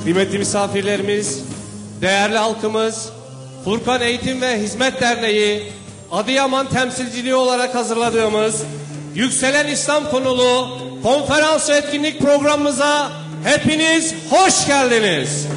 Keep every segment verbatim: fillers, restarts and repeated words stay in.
kıymetli misafirlerimiz, değerli halkımız, Furkan Eğitim ve Hizmet Derneği Adıyaman temsilciliği olarak hazırladığımız Yükselen İslam konulu konferans ve etkinlik programımıza hepiniz hoş geldiniz.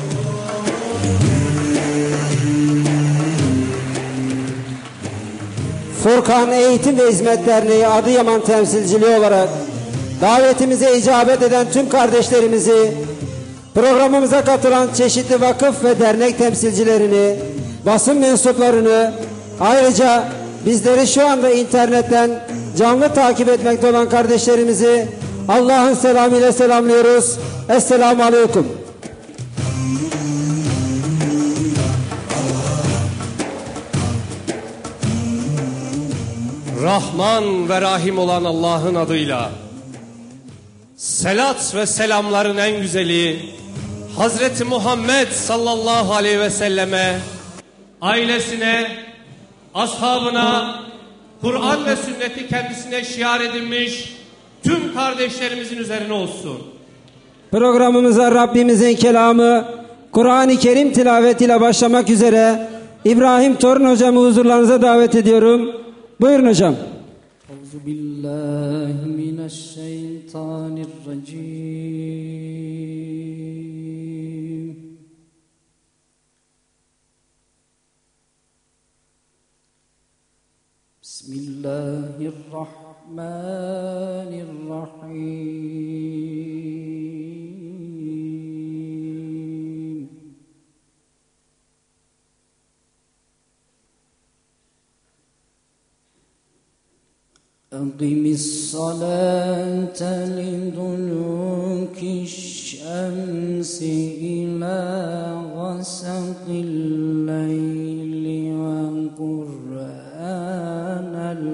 Furkan Eğitim ve Hizmet Derneği Adıyaman temsilciliği olarak davetimize icabet eden tüm kardeşlerimizi, programımıza katılan çeşitli vakıf ve dernek temsilcilerini, basın mensuplarını, ayrıca bizleri şu anda internetten canlı takip etmekte olan kardeşlerimizi Allah'ın selamıyla selamlıyoruz. Esselamu Aleyküm. Rahman ve Rahim olan Allah'ın adıyla selat ve selamların en güzeli Hazreti Muhammed sallallahu aleyhi ve selleme, ailesine, ashabına, Kur'an ve sünneti kendisine şiar edinmiş tüm kardeşlerimizin üzerine olsun. Programımıza Rabbimizin kelamı Kur'an-ı Kerim tilavetiyle başlamak üzere İbrahim Torun hocamı huzurlarınıza davet ediyorum. Buyurun hocam. Euzubillahimineşşeytanirracim. Bismillahirrahmanirrahim. أقم الصلاة لدلوك الشمس إلى غسق الليل وقرآن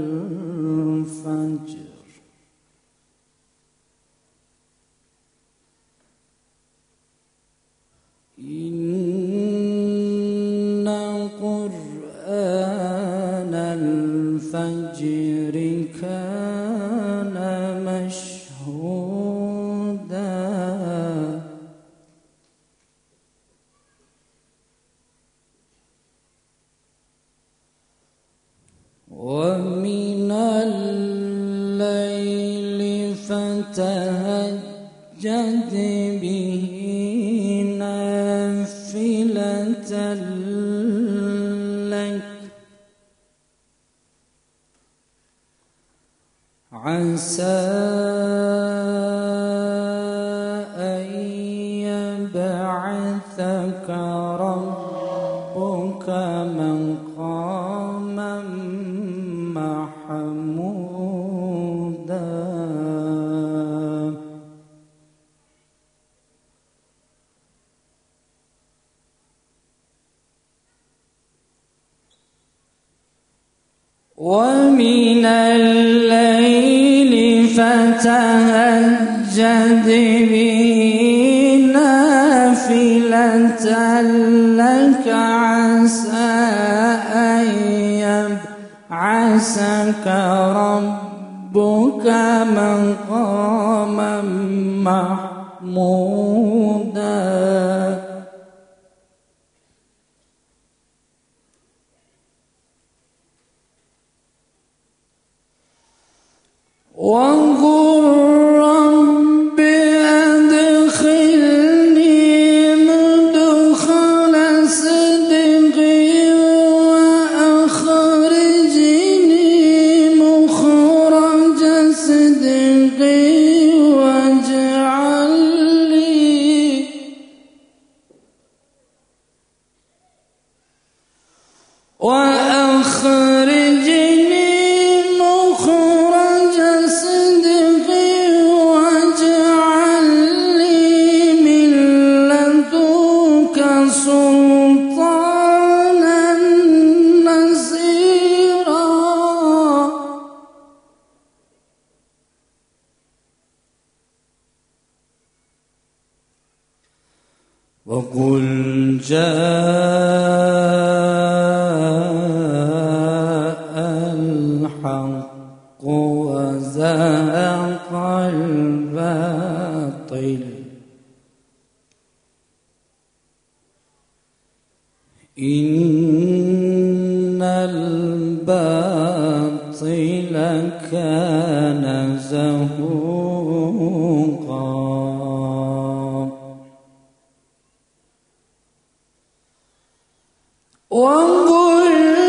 الفجر إن قرآن الفجر كان مشهودا ومن الليل فتهجد به نافلة لك عسى أن يبعثك ربك مقاما محمودا ومن الليل فتهجد به نافلة لك عسى أن يبعثك ربك مقاما محمودا وقل رب أدخلني مدخل صدق وأخرجني مخرج صدق واجعل لي وأخرجني وقل جاء الحق وزهق الباطل إن الباطل كان زهوقا وقل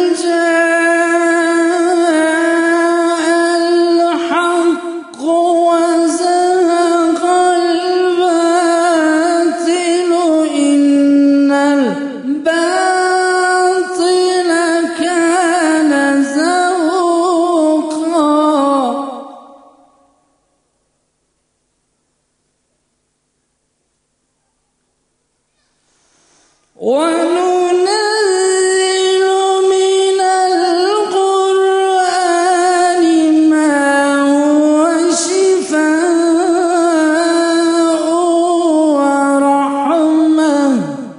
جاء الحق وزهق الباطل إن الباطل كان زهوقا وننزل من القرآن ما هو شفاء ورحمة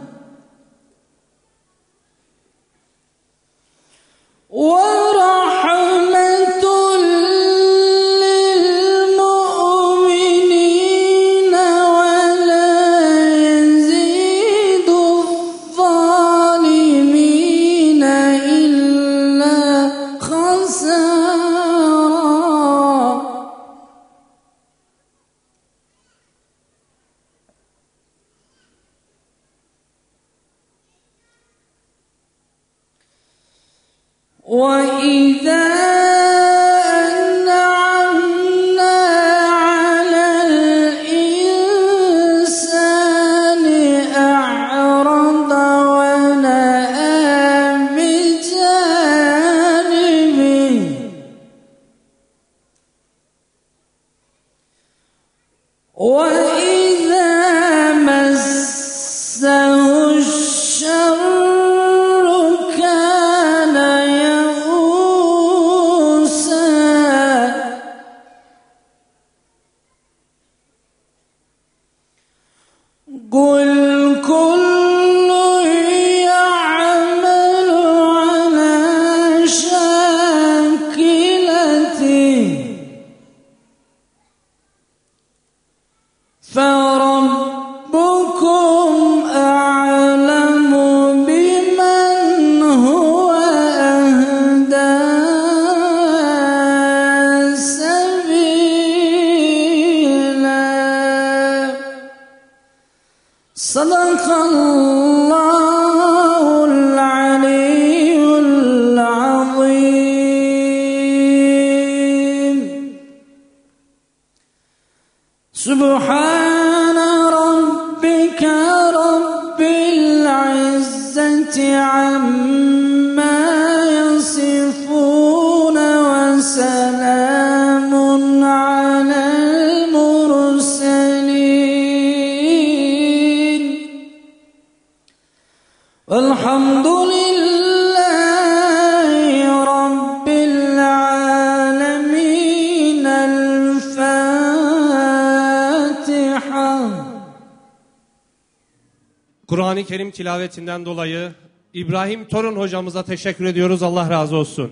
ورحمة للمؤمنين ولا يزيد الظالمين إلا خسارا وإذا أنعمنا على الإنسان أعرض ونأى بجانبه وإذا مسه الشر كان يئوسا قل كل يعمل على شاكلته فربكم أعلم بمن هو أهدى سبيلا صدق الله العلي العظيم سبحان ربك رب العزة عما يصفون وسلام على المرسلين والحمد لله رب العالمين. الفاتحة. Kur'an-ı Kerim tilavetinden dolayı İbrahim Torun hocamıza teşekkür ediyoruz. Allah razı olsun.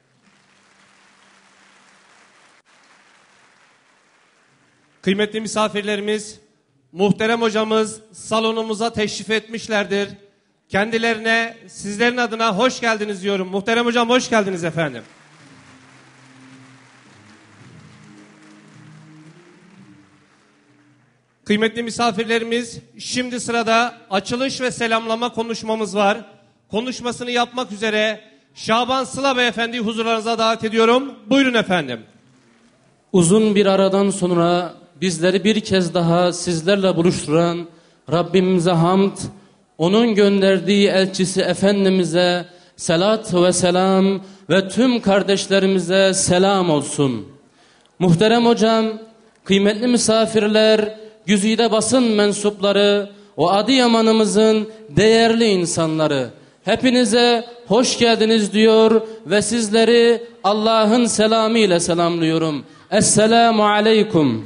Kıymetli misafirlerimiz, muhterem hocamız salonumuza teşrif etmişlerdir. Kendilerine sizlerin adına hoş geldiniz diyorum. Muhterem hocam hoş geldiniz efendim. Kıymetli misafirlerimiz, şimdi sırada açılış ve selamlama konuşmamız var. Konuşmasını yapmak üzere Şaban Sıla Beyefendi'yi huzurlarınıza davet ediyorum. Buyurun efendim. Uzun bir aradan sonra bizleri bir kez daha sizlerle buluşturan Rabbimize hamd, onun gönderdiği elçisi Efendimiz'e selat ve selam ve tüm kardeşlerimize selam olsun. Muhterem hocam, kıymetli misafirler, güzide basın mensupları, o Adıyaman'ımızın değerli insanları, hepinize hoş geldiniz diyor ve sizleri Allah'ın selamı ile selamlıyorum. Esselamu aleyküm.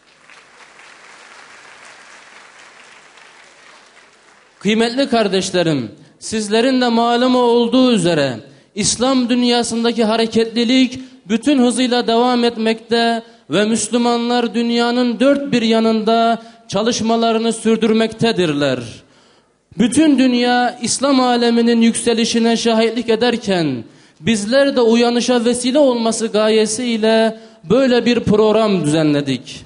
Kıymetli kardeşlerim, sizlerin de malumu olduğu üzere İslam dünyasındaki hareketlilik bütün hızıyla devam etmekte ve Müslümanlar dünyanın dört bir yanında çalışmalarını sürdürmektedirler. Bütün dünya İslam aleminin yükselişine şahitlik ederken bizler de uyanışa vesile olması gayesiyle böyle bir program düzenledik.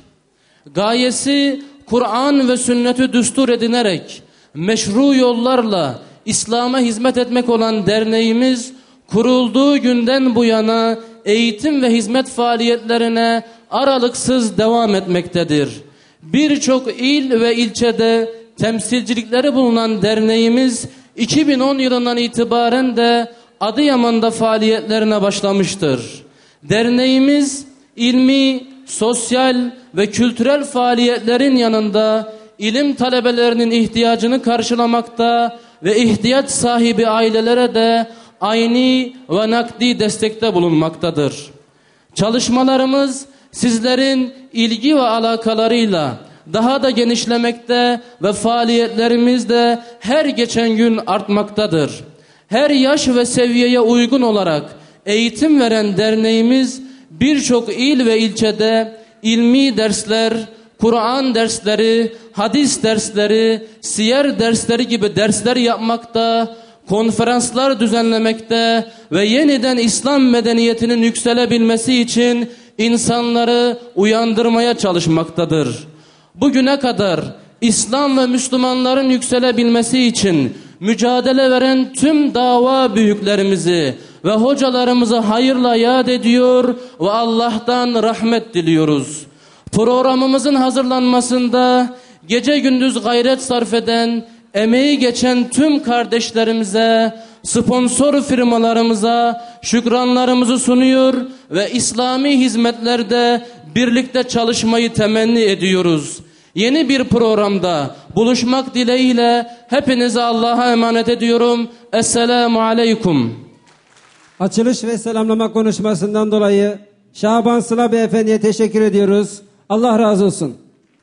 Gayesi Kur'an ve sünneti düstur edinerek meşru yollarla İslam'a hizmet etmek olan derneğimiz kurulduğu günden bu yana eğitim ve hizmet faaliyetlerine aralıksız devam etmektedir. Birçok il ve ilçede temsilcilikleri bulunan derneğimiz iki bin on yılından itibaren de Adıyaman'da faaliyetlerine başlamıştır. Derneğimiz ilmi, sosyal ve kültürel faaliyetlerin yanında ilim talebelerinin ihtiyacını karşılamakta ve ihtiyaç sahibi ailelere de ayni ve nakdi destekte bulunmaktadır. Çalışmalarımız sizlerin ilgi ve alakalarıyla daha da genişlemekte ve faaliyetlerimiz de her geçen gün artmaktadır. Her yaş ve seviyeye uygun olarak eğitim veren derneğimiz birçok il ve ilçede ilmi dersler, Kur'an dersleri, hadis dersleri, siyer dersleri gibi dersler yapmakta, konferanslar düzenlemekte ve yeniden İslam medeniyetinin yükselebilmesi için insanları uyandırmaya çalışmaktadır. Bugüne kadar İslam ve Müslümanların yükselebilmesi için mücadele veren tüm dava büyüklerimizi ve hocalarımızı hayırla yad ediyor ve Allah'tan rahmet diliyoruz. Programımızın hazırlanmasında gece gündüz gayret sarf eden, emeği geçen tüm kardeşlerimize, sponsor firmalarımıza şükranlarımızı sunuyor ve İslami hizmetlerde birlikte çalışmayı temenni ediyoruz. Yeni bir programda buluşmak dileğiyle hepinizi Allah'a emanet ediyorum. Esselamu Aleyküm. Açılış ve selamlama konuşmasından dolayı Şaban Sıla Beyefendi'ye teşekkür ediyoruz. Allah razı olsun.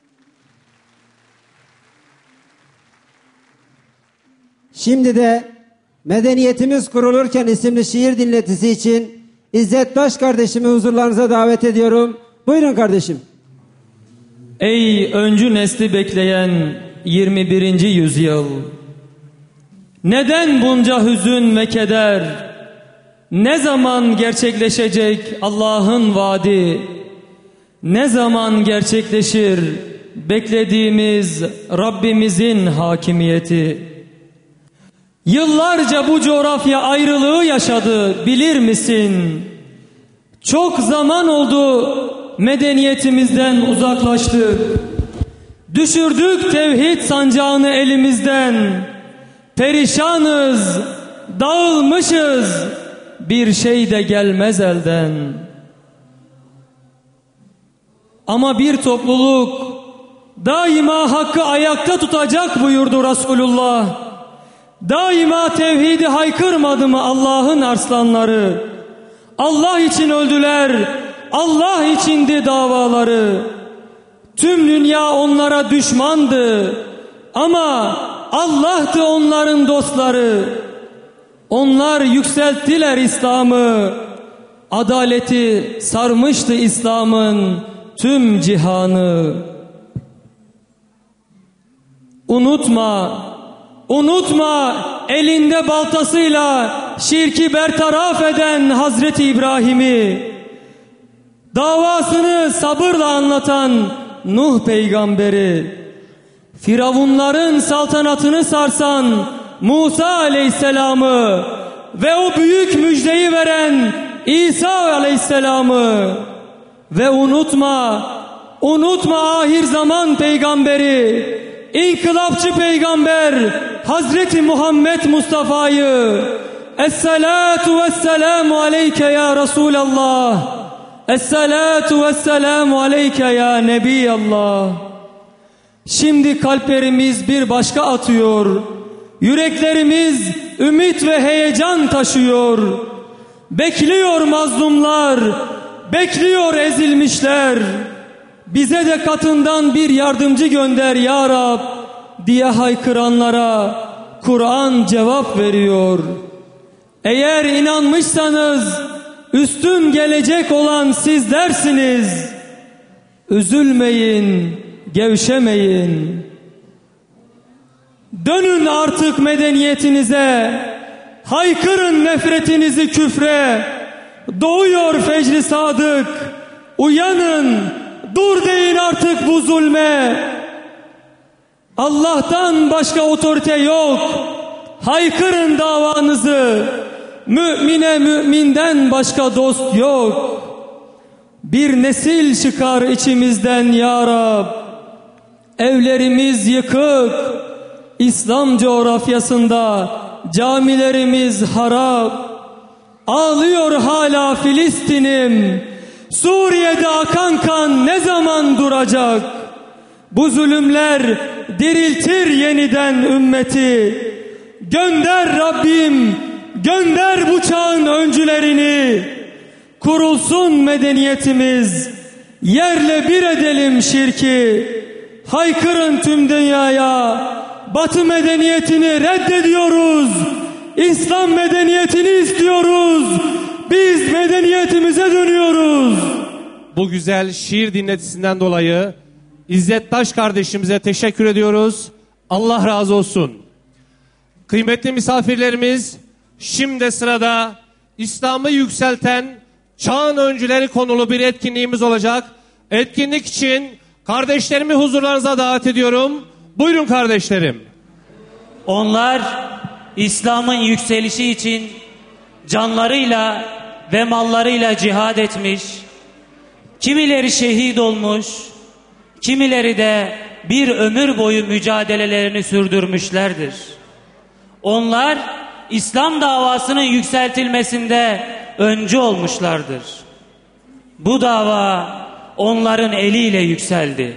Şimdi de Medeniyetimiz Kurulurken isimli şiir dinletisi için İzzet Taş kardeşimi huzurlarınıza davet ediyorum. Buyurun kardeşim. Ey öncü nesli bekleyen yirmi birinci yüzyıl, neden bunca hüzün ve keder? Ne zaman gerçekleşecek Allah'ın vaadi? Ne zaman gerçekleşir beklediğimiz Rabbimizin hakimiyeti? Yıllarca bu coğrafya ayrılığı yaşadı, bilir misin? Çok zaman oldu medeniyetimizden uzaklaştık. Düşürdük tevhid sancağını elimizden. Perişanız, dağılmışız, bir şey de gelmez elden. Ama bir topluluk daima hakkı ayakta tutacak buyurdu Resulullah. Daima tevhidi haykırmadı mı Allah'ın arslanları? Allah için öldüler, Allah içindi davaları. Tüm dünya onlara düşmandı ama Allah'tı onların dostları. Onlar yükselttiler İslam'ı, adaleti sarmıştı İslam'ın tüm cihanı. Unutma, unutma elinde baltasıyla şirki bertaraf eden Hazreti İbrahim'i, davasını sabırla anlatan Nuh peygamberi, Firavunların saltanatını sarsan Musa aleyhisselamı ve o büyük müjdeyi veren İsa aleyhisselamı ve unutma, unutma ahir zaman peygamberi, İnkılapçı peygamber Hazreti Muhammed Mustafa'yı. Esselatu vesselamu aleyke ya Resulallah. Esselatu vesselamu aleyke ya Nebiyallah. Şimdi kalplerimiz bir başka atıyor. Yüreklerimiz ümit ve heyecan taşıyor. Bekliyor mazlumlar, bekliyor ezilmişler. Bize de katından bir yardımcı gönder ya Rab diye haykıranlara Kur'an cevap veriyor. Eğer inanmışsanız üstün gelecek olan sizlersiniz. Üzülmeyin, gevşemeyin. Dönün artık medeniyetinize, haykırın nefretinizi küfre. Doğuyor fecri sadık, uyanın, dur deyin artık bu zulme. Allah'tan başka otorite yok, haykırın davanızı. Mümine müminden başka dost yok. Bir nesil çıkar içimizden ya Rab. Evlerimiz yıkık, İslam coğrafyasında camilerimiz harap. Ağlıyor hala Filistin'im. Suriye'de akan kan ne zaman duracak? Bu zulümler diriltir yeniden ümmeti. Gönder Rabbim, gönder bu çağın öncülerini. Kurulsun medeniyetimiz, yerle bir edelim şirki. Haykırın tüm dünyaya, Batı medeniyetini reddediyoruz. İslam medeniyetini istiyoruz. Biz medeniyetimize dönüyoruz. Bu güzel şiir dinletisinden dolayı İzzet Taş kardeşimize teşekkür ediyoruz. Allah razı olsun. Kıymetli misafirlerimiz, şimdi sırada İslam'ı yükselten çağın öncüleri konulu bir etkinliğimiz olacak. Etkinlik için kardeşlerimi huzurlarınıza davet ediyorum. Buyurun kardeşlerim. Onlar İslam'ın yükselişi için canlarıyla ve mallarıyla cihad etmiş, kimileri şehit olmuş, kimileri de bir ömür boyu mücadelelerini sürdürmüşlerdir. Onlar İslam davasının yükseltilmesinde öncü olmuşlardır. Bu dava onların eliyle yükseldi.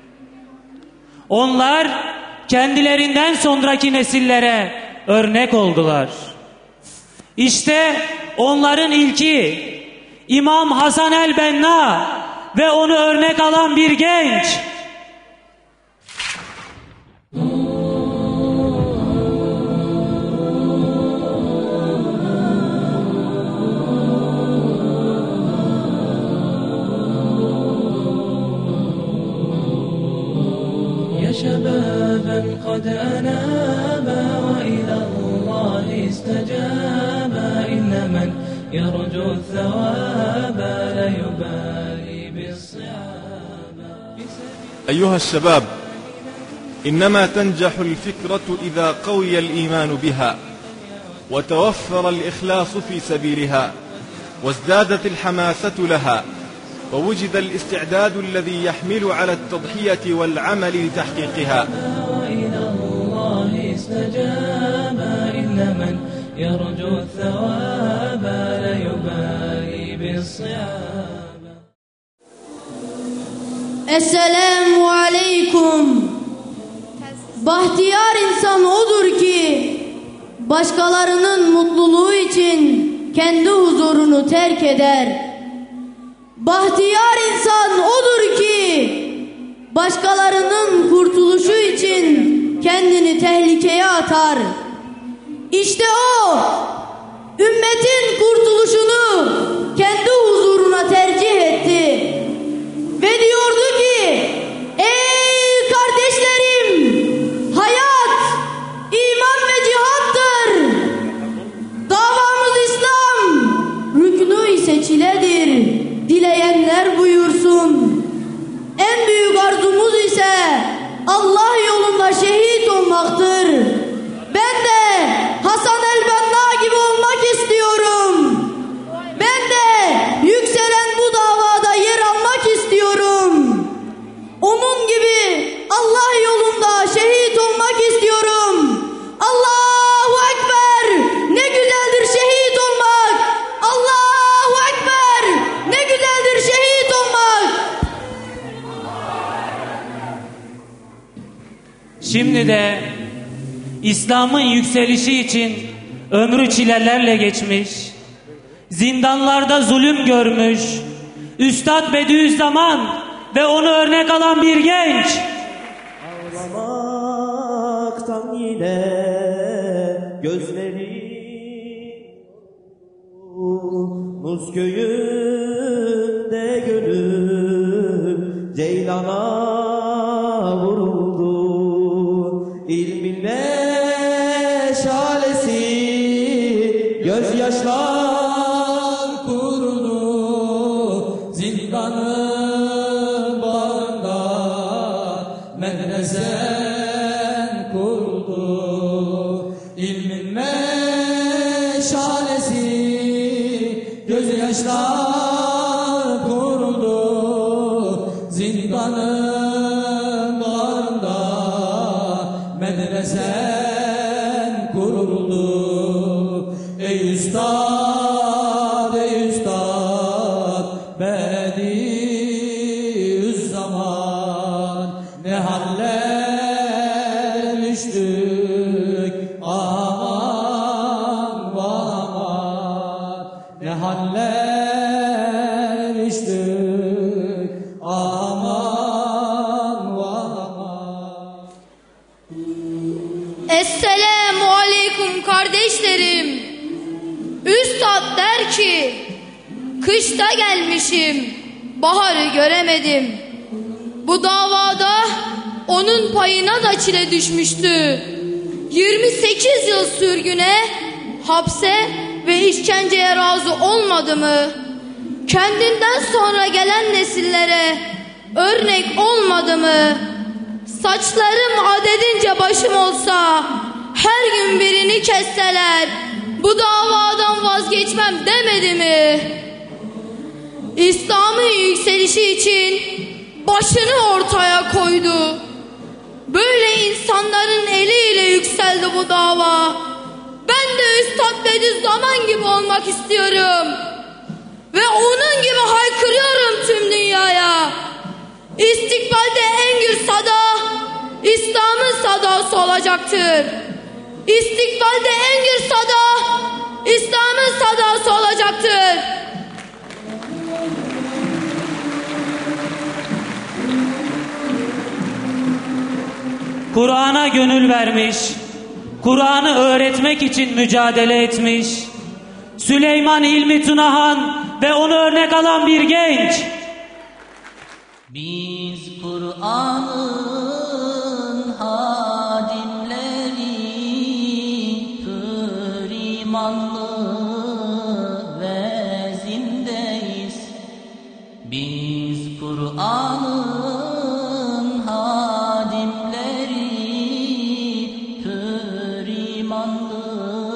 Onlar kendilerinden sonraki nesillere örnek oldular. İşte onların ilki İmam Hasan el-Benna ve onu örnek alan bir genç. شبابا قد أنابا وإلى الله استجابا إن من يرجو الثواب لا يبالي بالصعاب. أيها الشباب، إنما تنجح الفكرة إذا قوي الإيمان بها وتوفر الإخلاص في سبيلها وازدادت الحماسة لها ووجد الاستعداد الذي يحمل على التضحية والعمل لتحقيقها. وإلى الله استجاب إن من يرجو الثواب لا يبالي بالصعاب. Esselamu aleyküm. Bahtiyar insan odur ki başkalarının mutluluğu için kendi huzurunu terk eder. Bahtiyar insan odur ki başkalarının kurtuluşu için kendini tehlikeye atar. İşte o ümmetin kurtuluşunu kendi huzuruna tercih etti. Ve diyordu ki, ey kardeşlerim, hayat, iman ve cihattır. Davamız İslam, rüknü ise çiledir. Dileyenler buyursun. En büyük arzumuz ise Allah yolunda şehit olmaktır. Ben de Hasan el-Benna gibi olmak istiyorum. Ben de yükselen bu davada yer almak istiyorum. Onun gibi Allah yolunda şehit olmak istiyorum. Allahu Ekber! Ne güzeldir şehit olmak! Allahu Ekber! Ne güzeldir şehit olmak! Şimdi de İslam'ın yükselişi için ömrü çilelerle geçmiş, zindanlarda zulüm görmüş, Üstad Bediüzzaman ve onu örnek alan bir genç. Ağlamaktan yine gözleri Muz köyünde gönül ceylana vuruldu. İlminle zindanın bağrında medresen kuruldu. Ey üstad, ey üstad, Bediüzzaman, ne haller düştük, aman aman, ne haller düştük, aman aman. Esselamu aleyküm kardeşlerim. Üstad der ki, kışta gelmişim, baharı göremedim. Bu davada onun payına da çile düşmüştü. yirmi sekiz yıl sürgüne, hapse ve işkenceye razı olmadı mı? Kendinden sonra gelen nesillere örnek olmadı mı? Saçlarım adedince başım olsa, her gün birini kesseler, bu davadan vazgeçmem demedi mi? İslam'ın yükselişi için başını ortaya koydu. Böyle insanların eliyle yükseldi bu dava. Ben de Üstad Bediüzzaman gibi olmak istiyorum. Ve onun gibi haykırıyorum tüm dünyaya. İstikbalde en gür sada, İslam'ın sadası olacaktır. İstikbalde en gür sada, İslam'ın sadası olacaktır. Kur'an'a gönül vermiş, Kur'an'ı öğretmek için mücadele etmiş, Süleyman Hilmi Tunahan ve onu örnek alan bir genç. Biz Kur'an'ın hadimleri, pür imanlı vezindeyiz. Biz Kur'an'ın hadimleri, pür imanlı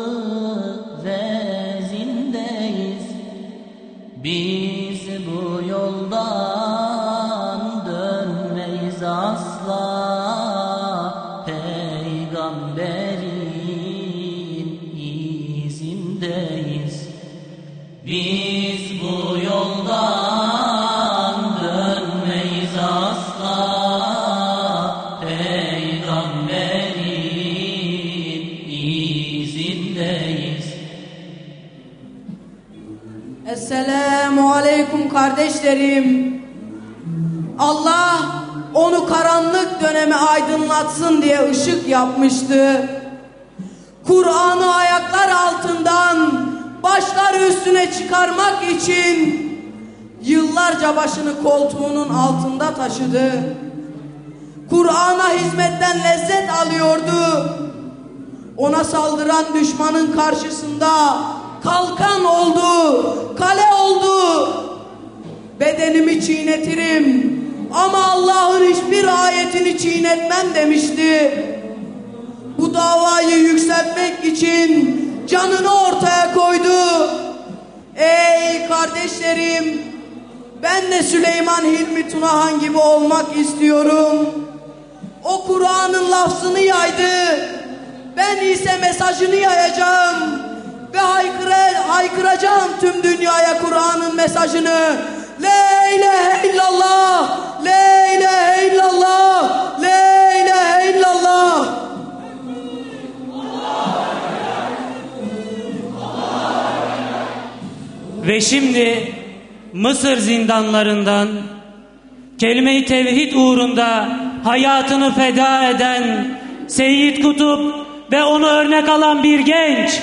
vezindeyiz. Biz bu yoldan dönmeyiz asla, peygamberin izindeyiz. Biz bu yoldan dönmeyiz asla, peygamberin izindeyiz. Esselamu aleyküm kardeşlerim. Allah onu karanlık dönemi aydınlatsın diye ışık yapmıştı. Kur'an'ı ayaklar altından başlar üstüne çıkarmak için yıllarca başını koltuğunun altında taşıdı. Kur'an'a hizmetten lezzet alıyordu. Ona saldıran düşmanın karşısında kalkan oldu, kale oldu. Bedenimi çiğnetirim ama Allah'ın hiçbir ayetini çiğnetmem demişti. Bu davayı yükseltmek için canını ortaya koydu. Ey kardeşlerim, ben de Süleyman Hilmi Tunahan gibi olmak istiyorum. O Kur'an'ın lafzını yaydı. Ben ise mesajını yayacağım ve haykıra, haykıracağım tüm dünyaya Kur'an'ın mesajını. La ilahe illallah, la ilahe illallah, la ilahe illallah. Ve şimdi Mısır zindanlarından kelime-i tevhid uğrunda hayatını feda eden Seyyid Kutup ve onu örnek alan bir genç.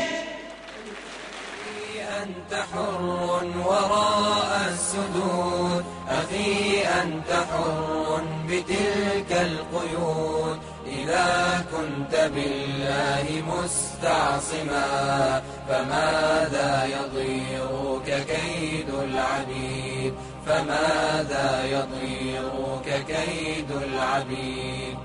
كنت بالله مستعصما فماذا يضيرك كيد العبيد فماذا يضيرك كيد العبيد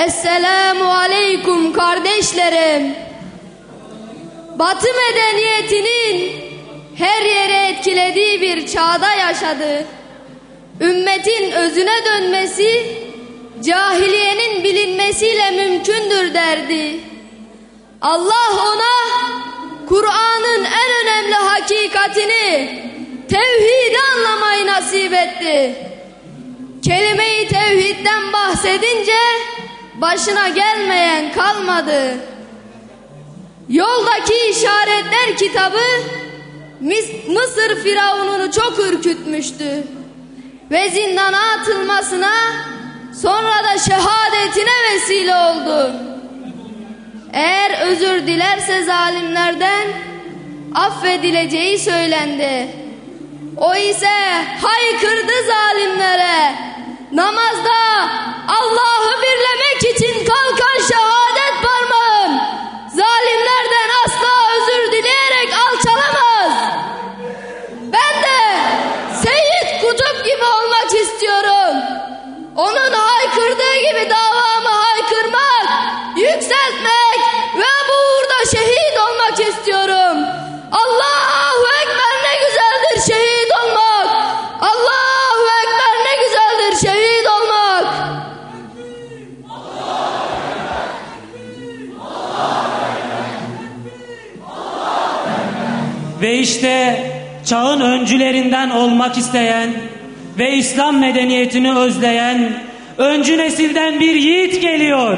Esselamu aleyküm kardeşlerim. Batı medeniyetinin her yere etkilediği bir çağda yaşadı. Ümmetin özüne dönmesi, cahiliyenin bilinmesiyle mümkündür derdi. Allah ona Kur'an'ın en önemli hakikatini, tevhidi anlamayı nasip etti. Kelime-i tevhidden bahsedince başına gelmeyen kalmadı. Yoldaki işaretler kitabı Mısır firavununu çok ürkütmüştü. Ve zindana atılmasına, sonra da şehadetine vesile oldu. Eğer özür dilerse zalimlerden affedileceği söylendi. O ise haykırdı zalimlere. Namazda Allah'ı birlemek için kalkan şehadet parmağım zalimlerden asla özür dileyerek alçalamaz. Ben de Seyyid Kutup gibi olmak istiyorum. Onun haykırdığı gibi davamı haykırmak, yükseltmek ve bu uğurda şehit olmak istiyorum. Allahu Ekber, ne güzeldir şehit olmak. Allahu Ekber, ne güzeldir şehit olmak. Ve işte çağın öncülerinden olmak isteyen ve İslam medeniyetini özleyen öncü nesilden bir yiğit geliyor.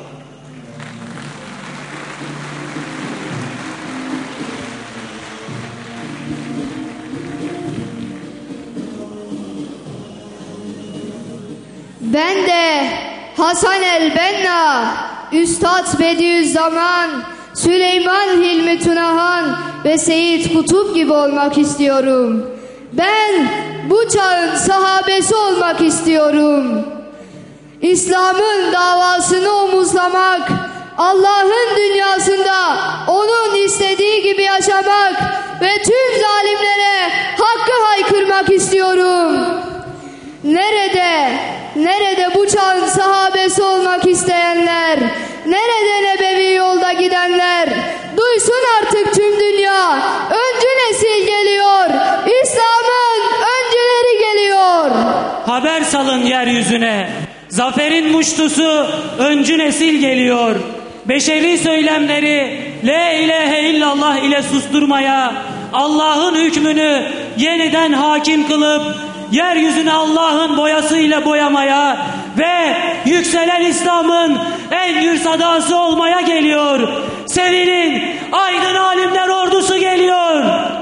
Ben de Hasan el-Benna, Üstad Bediüzzaman, Süleyman Hilmi Tunahan ve Seyyid Kutup gibi olmak istiyorum. Ben bu çağın sahabesi olmak istiyorum. İslam'ın davasını omuzlamak, Allah'ın dünyasında onun istediği gibi yaşamak ve tüm zalimlere hakkı haykırmak istiyorum. Nerede, nerede bu çağın sahabesi olmak isteyenler, nerede nebevi yolda gidenler, duysun artık tüm dünya, öncü nesil geliyor, İslam'ın öncüleri geliyor. Haber salın yeryüzüne, zaferin muştusu öncü nesil geliyor. Beşeri söylemleri la ilahe illallah ile susturmaya, Allah'ın hükmünü yeniden hakim kılıp yeryüzüne Allah'ın boyasıyla boyamaya ve yükselen İslam'ın en gür sadası olmaya geliyor. Sevinin aydın alimler ordusu geliyor.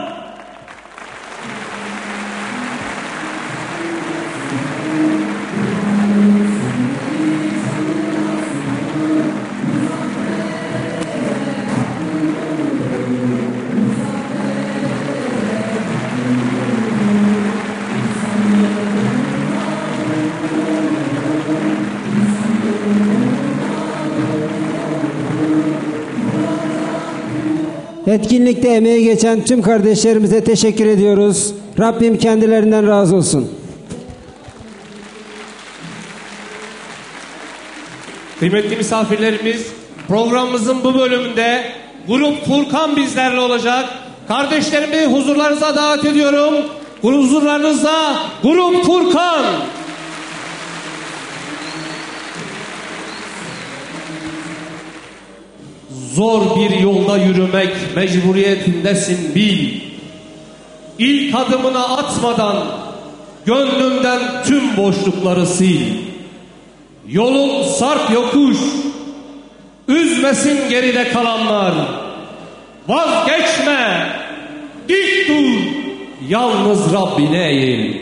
Etkinlikte emeği geçen tüm kardeşlerimize teşekkür ediyoruz. Rabbim kendilerinden razı olsun. Kıymetli misafirlerimiz, programımızın bu bölümünde Grup Furkan bizlerle olacak. Kardeşlerimi huzurlarınıza davet ediyorum. Huzurlarınızda Grup Furkan. Zor bir yolda yürümek mecburiyetindesin bil. İlk adımını atmadan gönlünden tüm boşlukları sil. Yolun sarp yokuş, üzmesin geride kalanlar. Vazgeçme, dik dur, yalnız Rabbine eğil.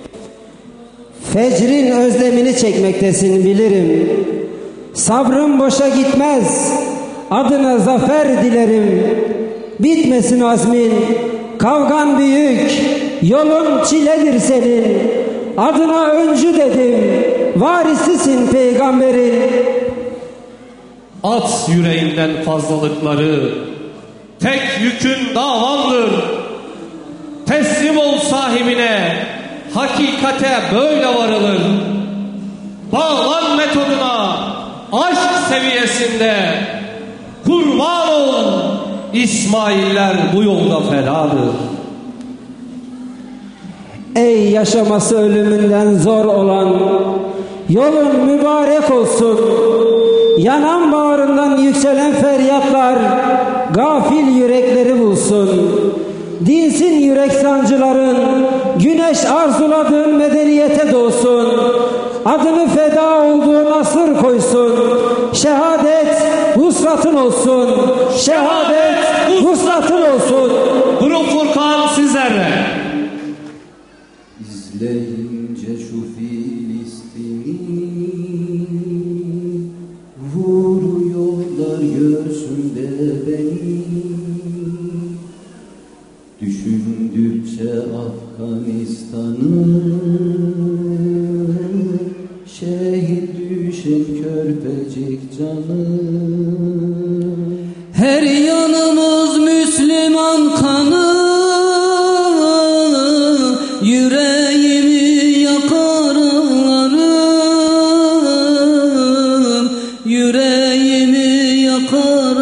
Fecrin özlemini çekmektesin bilirim. Sabrım boşa gitmez. Adına zafer dilerim. Bitmesin azmin, kavgan büyük, yolun çiledir senin. Adına öncü dedim, varisisin peygamberin. At yüreğinden fazlalıkları, tek yükün davandır. Teslim ol sahibine, hakikate böyle varılır. Bağlan metoduna, aşk seviyesinde. Kurban ol, İsmailler bu yolda fedadır. Ey yaşaması ölümünden zor olan, yolun mübarek olsun. Yanan bağrından yükselen feryatlar gafil yürekleri bulsun. Dinsin yürek sancıların, güneş arzuladığın medeniyete doğsun. Adını feda olduğu nasır koysun. Şehadet vuslatın olsun. Şehadet vuslatın olsun. Grup Furkan sizlerle. İzleyince şu Filistin'i vuruyorlar görsün de beni. Düşündükçe Afganistan'ı şehit düşen körpecik canı. Her yanımız Müslüman kanı, yüreğimi yakar ağlarım, yüreğimi yakar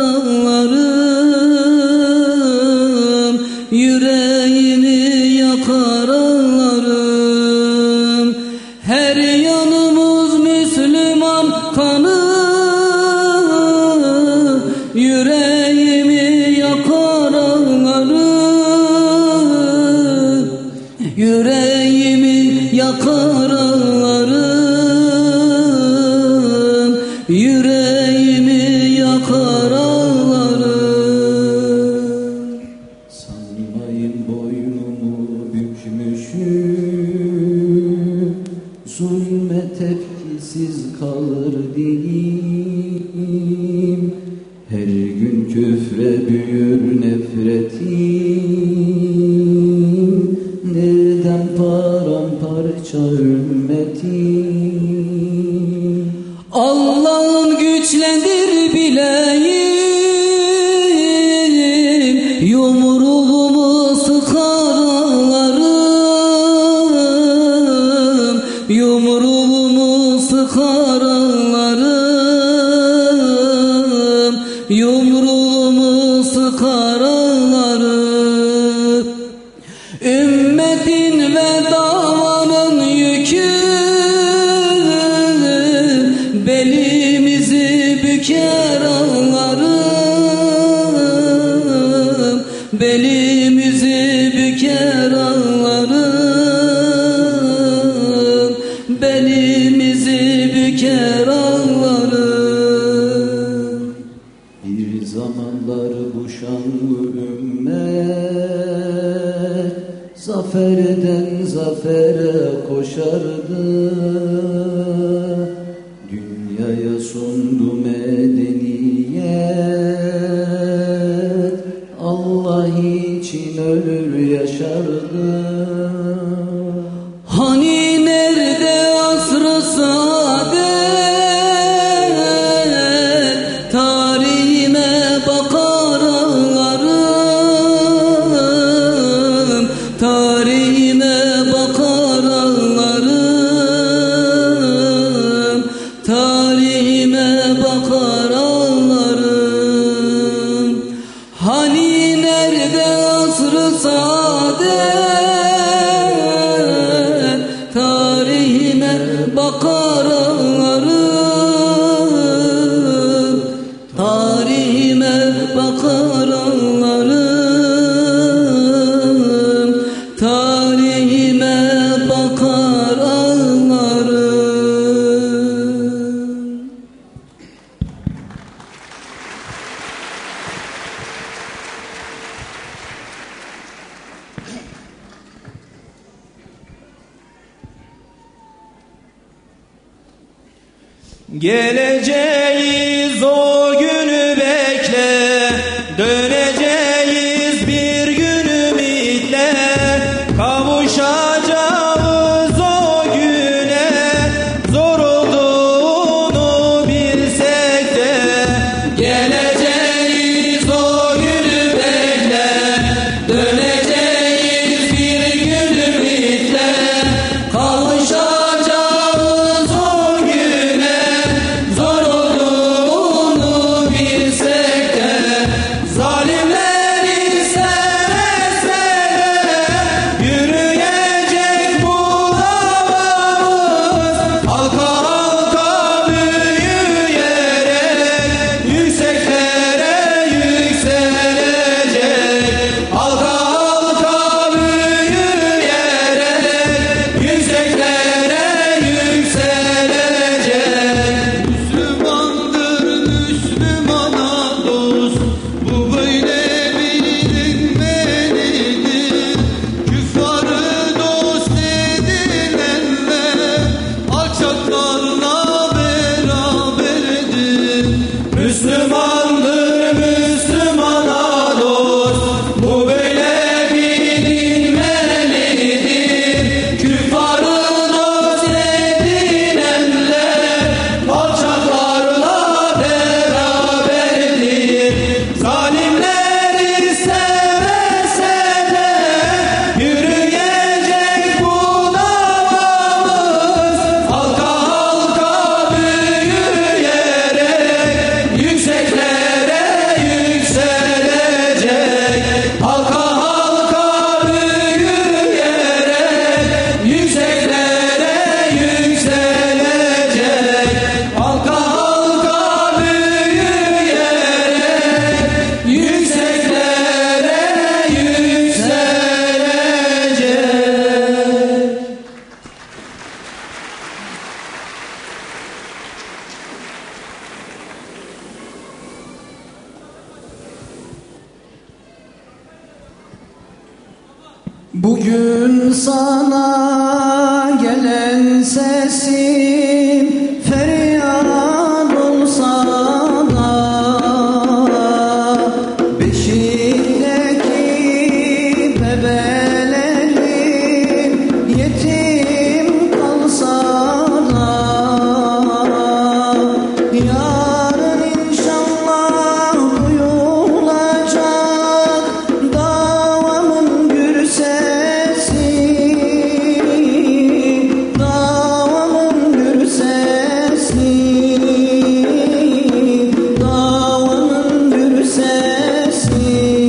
ağlarım, yüreğimi yakar ağlarım. Her yanımız Müslüman kanı, yüreğimi yakar ağlarım, yüreğimi yakar ağlarım, yüreğimi yakar ağlarım. Sanmayın boynumu bükmüşüm, zulme tepkisiz kalır dilim. Her gün küfre büyür nefretim, neden paramparça ümmetim. Allah'ın güçlendir bileyim, yumruğumu sıkar ağlarım, yumruğumu sıkar ağlarım, yumruğumu sıkar ağlarım. Ümmetin ve davanın yükü belimizi büker ağlarım, belimizi büker ağlarım, belimizi büker ağlarım. Bir zamanlar bu şanlı ümmet zaferden zafere koşardı. Dünyaya sundu medeniyet, Allah için ölür yaşardı. Hani nerede asr-ı saadet, tarihime bakar ağlarım, tarihime bakar ağlarım, tarihime bakar ağlarım. Hani nerede asr-ı saadet, tarihime bakar ağlarım, tarihime bakar ağlarım, tarihime bakar ağlarım. Geleceğiz o günü bekle, döneceğiz bir gün ümitle, kavuşacağız o güne, zor olduğunu bilsek de. Geleceğiz o günü bekle, döneceğiz bir gün ümitle, kavuşacağız o güne, zor olduğunu Bugün sana gelen sesim feryat olsa da beşikteki bebelerim yetim kalsa da yarın inşallah duyulacak davamın gür sesi, davamın gür sesi, davamın gür sesi.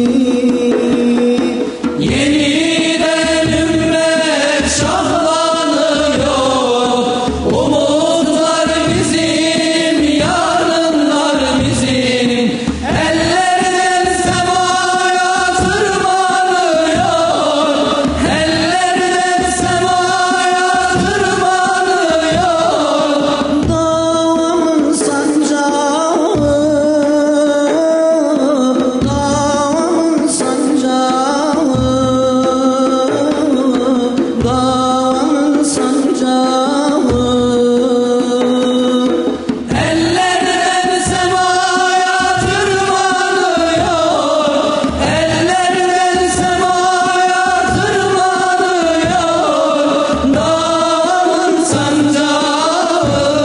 Yeniden ümmet şahlanıyor. Umutlar bizim, yarınlar bizim. Ellerden semaya tırmanıyor. Ellerden semaya tırmanıyor. Davamın sancağı, davamın sancağı, davamın sancağı. Ellerden semaya tırmanıyor. Ellerden semaya tırmanıyor. Dağın sancağı,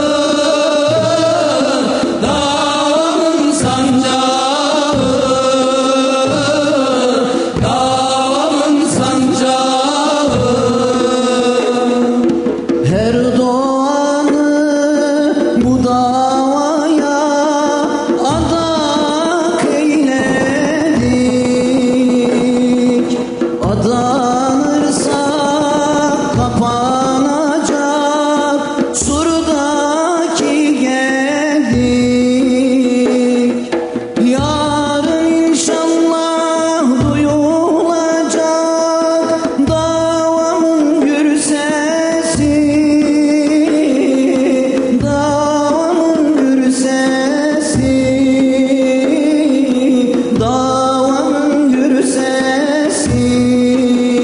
dağın sancağı, dağın sancağı. Her doğanı bu davaya adak eyledik. Adanırsa kapanacak surdaki geldik. Yarın inşallah duyulacak davamın gür sesi, davamın gür sesi, davamın gür sesi.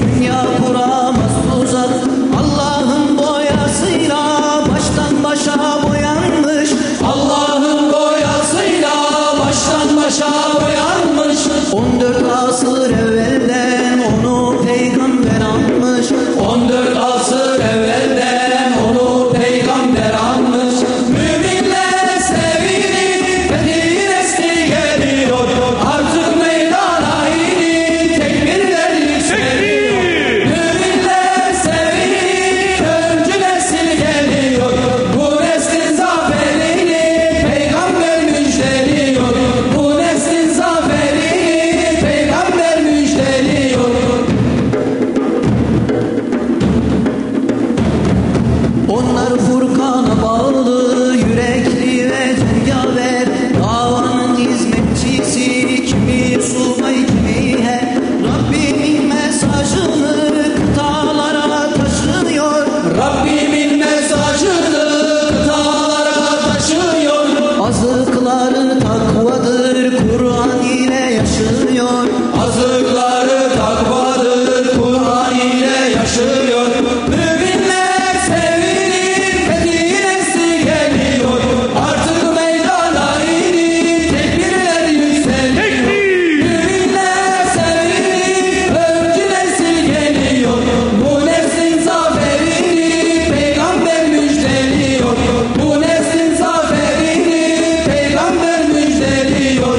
Dünya kuramaz tuzak. Allah'ın boyasıyla baştan başa boyanmış. Allah'ın boyasıyla baştan başa boyanmış. On dört asır evvelden onu peygamber almış. On dört asır evvelden onu peygamber almış. Müminler sevinip Fethi nesli geliyor. Artık meydana inip tekbirler yükseliyor. Müminler sevinip öncü nesil geliyor. Bu neslin zaferini peygamber müjdeliyor. Bu neslin zaferini peygamber müjdeliyor. Onlar Furkan'a bağlı, yürekli ve cengaver. Davanın hizmetçisi, kimi subay kimi her. Rabbimin mesajını kıtalara taşıyor. Rabbimin mesajını kıtalara taşıyor. Azıkları takvadır, Kur'an ile yaşıyor. Azıkları takvadır, Kur'an ile yaşıyor. Müminler sevinip Fethi nesli geliyor. Artık meydana inip tekbirler yükseliyor. Müminler sevinip öncü nesil geliyor. Bu neslin zaferini peygamber müjdeliyor. Bu neslin zaferini peygamber müjdeliyor.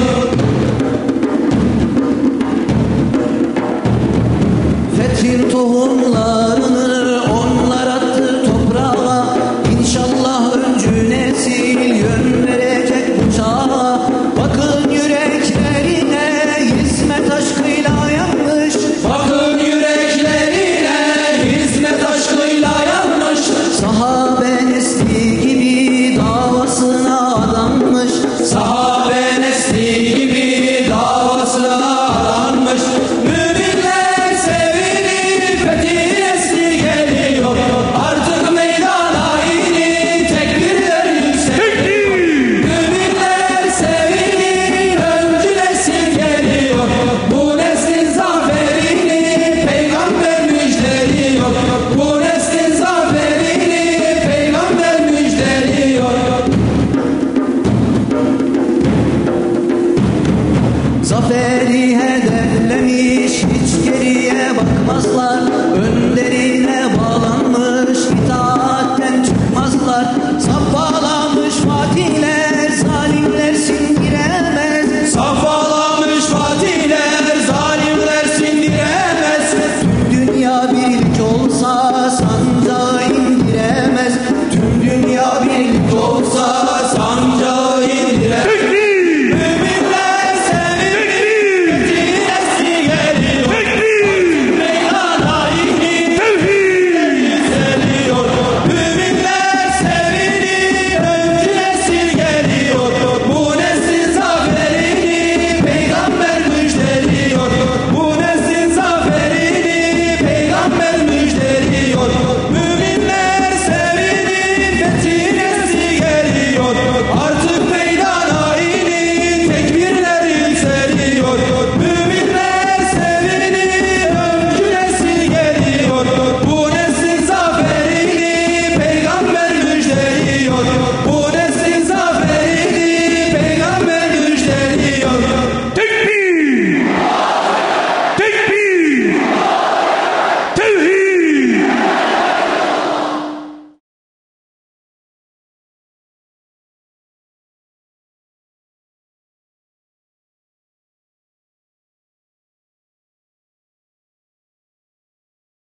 Fethin tohumlarını onlar attı toprağa. İnşallah öncü nesil yön verecek bu çağa. Bakın yüreklerine hizmet aşkıyla yanmış. Bakın yüreklerine hizmet aşkıyla yanmış. Sahabe nesli gibi davasına adanmış. Sahabe nesli gibi davasına adanmış. Müminler sevinip Fethi nesli geliyor. Artık meydana inip tekbirler yükseliyor. Müminler sevinip öncü nesil geliyor. Bu neslin zaferini peygamber müjdeliyor. Bu neslin zaferini peygamber müjdeliyor. Zaferi hedeflemiş, hiç geriye bakmazlar.